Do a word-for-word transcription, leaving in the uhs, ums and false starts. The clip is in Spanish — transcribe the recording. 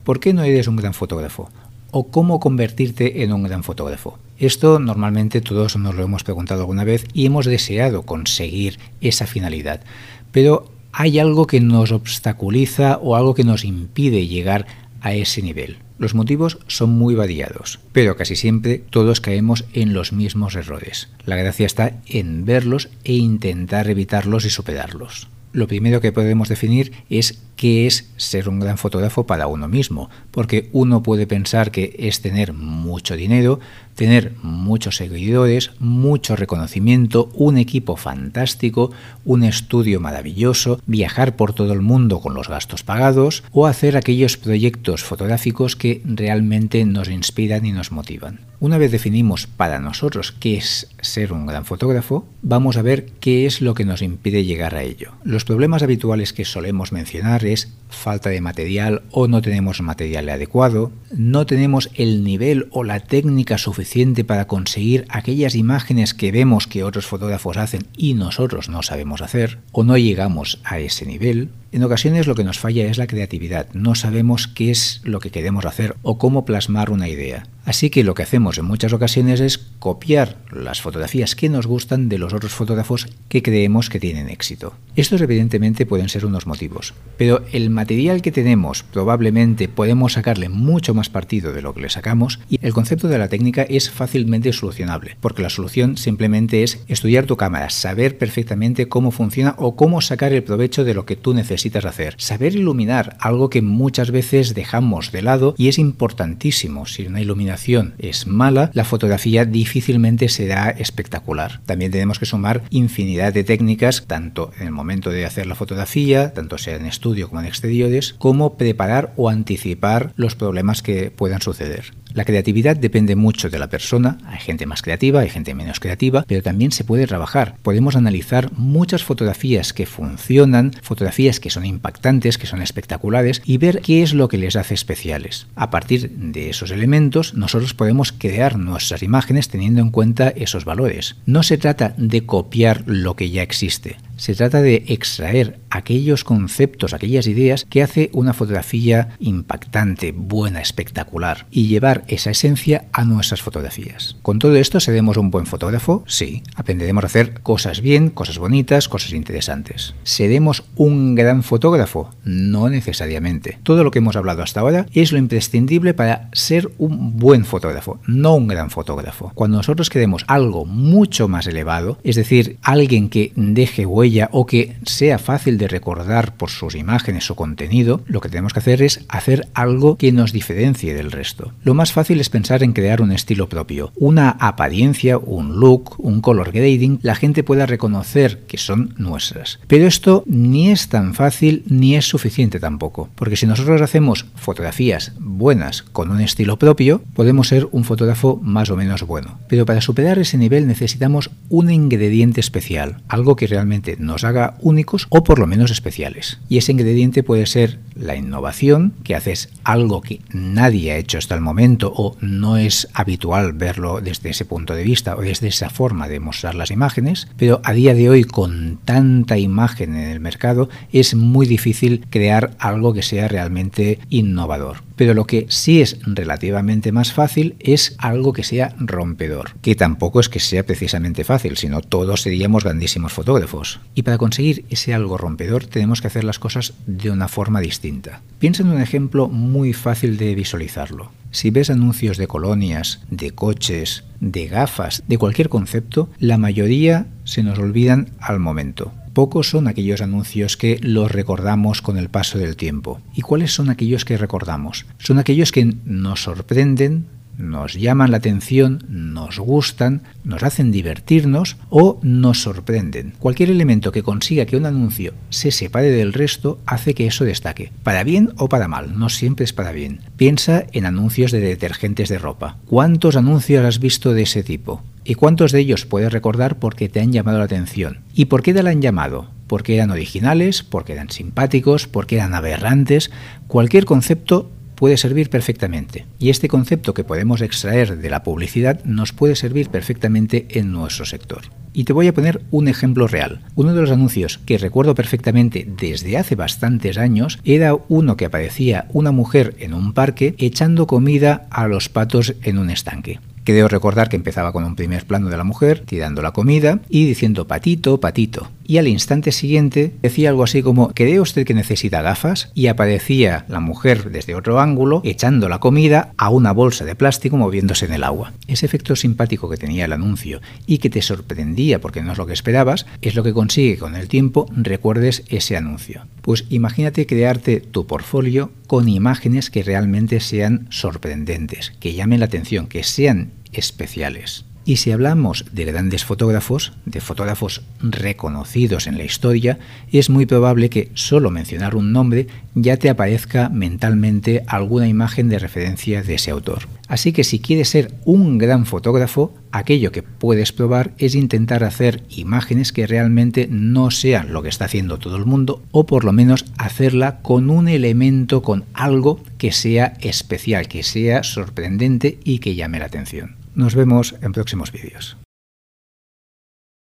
¿por qué no eres un gran fotógrafo? ¿O cómo convertirte en un gran fotógrafo? Esto normalmente todos nos lo hemos preguntado alguna vez y hemos deseado conseguir esa finalidad. Pero hay algo que nos obstaculiza o algo que nos impide llegar a ese nivel. Los motivos son muy variados, pero casi siempre todos caemos en los mismos errores. La gracia está en verlos e intentar evitarlos y superarlos. Lo primero que podemos definir es qué es ser un gran fotógrafo para uno mismo, porque uno puede pensar que es tener mucho dinero, tener muchos seguidores, mucho reconocimiento, un equipo fantástico, un estudio maravilloso, viajar por todo el mundo con los gastos pagados o hacer aquellos proyectos fotográficos que realmente nos inspiran y nos motivan. Una vez definimos para nosotros qué es ser un gran fotógrafo, vamos a ver qué es lo que nos impide llegar a ello. Los problemas habituales que solemos mencionar es falta de material o no tenemos material adecuado, no tenemos el nivel o la técnica suficiente para conseguir aquellas imágenes que vemos que otros fotógrafos hacen y nosotros no sabemos hacer, o no llegamos a ese nivel. En ocasiones lo que nos falla es la creatividad, no sabemos qué es lo que queremos hacer o cómo plasmar una idea. Así que lo que hacemos en muchas ocasiones es copiar las fotografías que nos gustan de los otros fotógrafos que creemos que tienen éxito. Estos evidentemente pueden ser unos motivos, pero el material que tenemos probablemente podemos sacarle mucho más partido de lo que le sacamos y el concepto de la técnica es fácilmente solucionable, porque la solución simplemente es estudiar tu cámara, saber perfectamente cómo funciona o cómo sacar el provecho de lo que tú necesitas hacer, saber iluminar, algo que muchas veces dejamos de lado y es importantísimo. Si una iluminación es mala, la fotografía difícilmente será espectacular. También tenemos que sumar infinidad de técnicas, tanto en el momento de hacer la fotografía, tanto sea en estudio como en exteriores, como preparar o anticipar los problemas que puedan suceder. La creatividad depende mucho de la persona, hay gente más creativa, hay gente menos creativa, pero también se puede trabajar. Podemos analizar muchas fotografías que funcionan, fotografías que son impactantes, que son espectaculares y ver qué es lo que les hace especiales. A partir de esos elementos, nosotros podemos crear nuestras imágenes teniendo en cuenta esos valores. No se trata de copiar lo que ya existe. Se trata de extraer aquellos conceptos, aquellas ideas que hace una fotografía impactante, buena, espectacular y llevar esa esencia a nuestras fotografías. ¿Con todo esto seremos un buen fotógrafo? Sí. Aprenderemos a hacer cosas bien, cosas bonitas, cosas interesantes. ¿Seremos un gran fotógrafo? No necesariamente. Todo lo que hemos hablado hasta ahora es lo imprescindible para ser un buen fotógrafo, no un gran fotógrafo. Cuando nosotros queremos algo mucho más elevado, es decir, alguien que deje huella o que sea fácil de recordar por sus imágenes o contenido, lo que tenemos que hacer es hacer algo que nos diferencie del resto. Lo más fácil es pensar en crear un estilo propio, una apariencia, un look, un color grading, la gente pueda reconocer que son nuestras. Pero esto ni es tan fácil ni es suficiente tampoco, porque si nosotros hacemos fotografías buenas con un estilo propio, podemos ser un fotógrafo más o menos bueno. Pero para superar ese nivel necesitamos un ingrediente especial, algo que realmente nos haga únicos o por lo menos especiales. Y ese ingrediente puede ser la innovación, que haces algo que nadie ha hecho hasta el momento o no es habitual verlo desde ese punto de vista o desde esa forma de mostrar las imágenes, pero a día de hoy con tanta imagen en el mercado es muy difícil crear algo que sea realmente innovador. Pero lo que sí es relativamente más fácil es algo que sea rompedor, que tampoco es que sea precisamente fácil, sino todos seríamos grandísimos fotógrafos. Y para conseguir ese algo rompedor tenemos que hacer las cosas de una forma distinta. Piensa en un ejemplo muy fácil de visualizarlo. Si ves anuncios de colonias, de coches, de gafas, de cualquier concepto, la mayoría se nos olvidan al momento. Pocos son aquellos anuncios que los recordamos con el paso del tiempo. ¿Y cuáles son aquellos que recordamos? Son aquellos que nos sorprenden, nos llaman la atención, nos gustan, nos hacen divertirnos o nos sorprenden. Cualquier elemento que consiga que un anuncio se separe del resto hace que eso destaque, para bien o para mal, no siempre es para bien. Piensa en anuncios de detergentes de ropa. ¿Cuántos anuncios has visto de ese tipo? ¿Y cuántos de ellos puedes recordar porque te han llamado la atención? ¿Y por qué te la han llamado? ¿Porque eran originales? ¿Porque eran simpáticos? ¿Porque eran aberrantes? Cualquier concepto puede servir perfectamente. Y este concepto que podemos extraer de la publicidad nos puede servir perfectamente en nuestro sector. Y te voy a poner un ejemplo real. Uno de los anuncios que recuerdo perfectamente desde hace bastantes años era uno que aparecía una mujer en un parque echando comida a los patos en un estanque. Creo recordar que empezaba con un primer plano de la mujer tirando la comida y diciendo patito, patito. Y al instante siguiente decía algo así como ¿cree usted que necesita gafas? Y aparecía la mujer desde otro ángulo echando la comida a una bolsa de plástico moviéndose en el agua. Ese efecto simpático que tenía el anuncio y que te sorprendía porque no es lo que esperabas, es lo que consigue que con el tiempo recuerdes ese anuncio. Pues imagínate crearte tu portfolio con imágenes que realmente sean sorprendentes, que llamen la atención, que sean especiales. Y si hablamos de grandes fotógrafos, de fotógrafos reconocidos en la historia, es muy probable que solo mencionar un nombre ya te aparezca mentalmente alguna imagen de referencia de ese autor. Así que si quieres ser un gran fotógrafo, aquello que puedes probar es intentar hacer imágenes que realmente no sean lo que está haciendo todo el mundo, o por lo menos hacerla con un elemento, con algo que sea especial, que sea sorprendente y que llame la atención. Nos vemos en próximos vídeos.